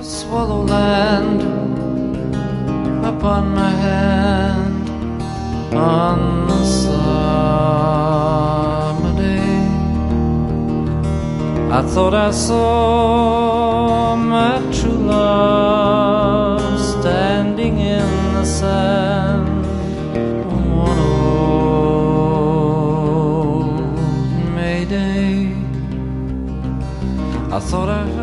swallow land upon my hand on the summer day. I thought I saw my true love standing in the sand on one old May Day. I thought I